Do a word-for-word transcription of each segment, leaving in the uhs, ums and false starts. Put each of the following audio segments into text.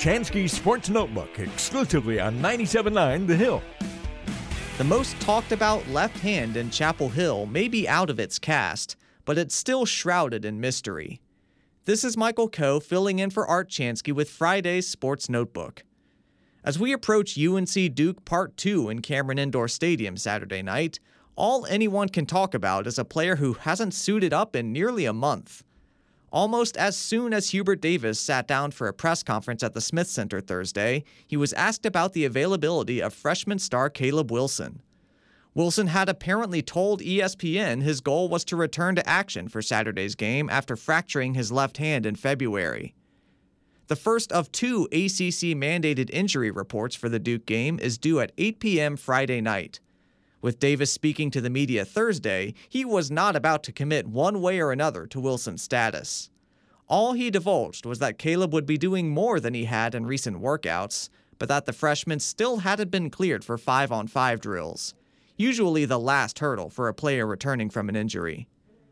Chansky Sports Notebook, exclusively on ninety-seven point nine The Hill. The most talked about left hand in Chapel Hill may be out of its cast, but it's still shrouded in mystery. This is Michael Coe filling in for Art Chansky with Friday's Sports Notebook. As we approach U N C Duke Part two in Cameron Indoor Stadium Saturday night, all anyone can talk about is a player who hasn't suited up in nearly a month. Almost as soon as Hubert Davis sat down for a press conference at the Smith Center Thursday, he was asked about the availability of freshman star Caleb Wilson. Wilson had apparently told E S P N his goal was to return to action for Saturday's game after fracturing his left hand in February. The first of two A C C-mandated injury reports for the Duke game is due at eight p.m. Friday night. With Davis speaking to the media Thursday, he was not about to commit one way or another to Wilson's status. All he divulged was that Caleb would be doing more than he had in recent workouts, but that the freshman still hadn't been cleared for five-on-five drills, usually the last hurdle for a player returning from an injury.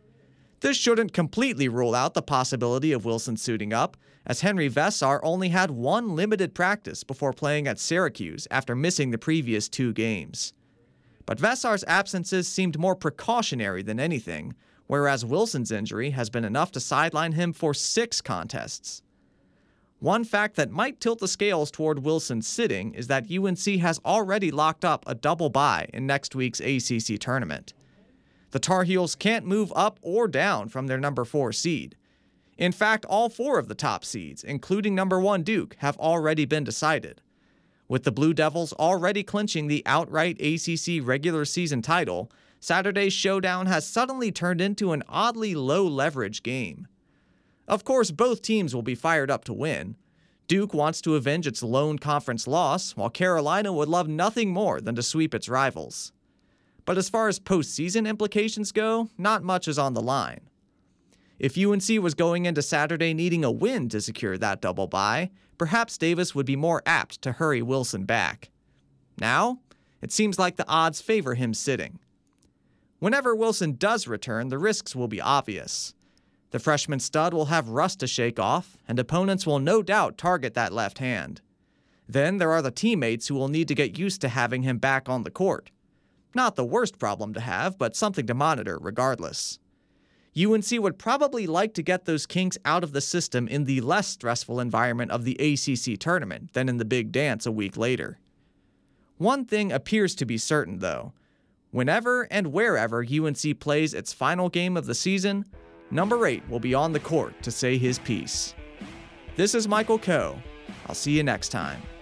This shouldn't completely rule out the possibility of Wilson suiting up, as Henry Vesar only had one limited practice before playing at Syracuse after missing the previous two games. But Vesar's absences seemed more precautionary than anything, whereas Wilson's injury has been enough to sideline him for six contests. One fact that might tilt the scales toward Wilson sitting is that U N C has already locked up a double bye in next week's A C C tournament. The Tar Heels can't move up or down from their number four seed. In fact, all four of the top seeds, including number one Duke, have already been decided. With the Blue Devils already clinching the outright A C C regular season title, Saturday's showdown has suddenly turned into an oddly low-leverage game. Of course, both teams will be fired up to win. Duke wants to avenge its lone conference loss, while Carolina would love nothing more than to sweep its rivals. But as far as postseason implications go, not much is on the line. If U N C was going into Saturday needing a win to secure that double bye, perhaps Davis would be more apt to hurry Wilson back. Now, it seems like the odds favor him sitting. Whenever Wilson does return, the risks will be obvious. The freshman stud will have rust to shake off, and opponents will no doubt target that left hand. Then there are the teammates who will need to get used to having him back on the court. Not the worst problem to have, but something to monitor regardless. U N C would probably like to get those kinks out of the system in the less stressful environment of the A C C tournament than in the big dance a week later. One thing appears to be certain, though. Whenever and wherever U N C plays its final game of the season, number eight will be on the court to say his piece. This is Michael Coe. I'll see you next time.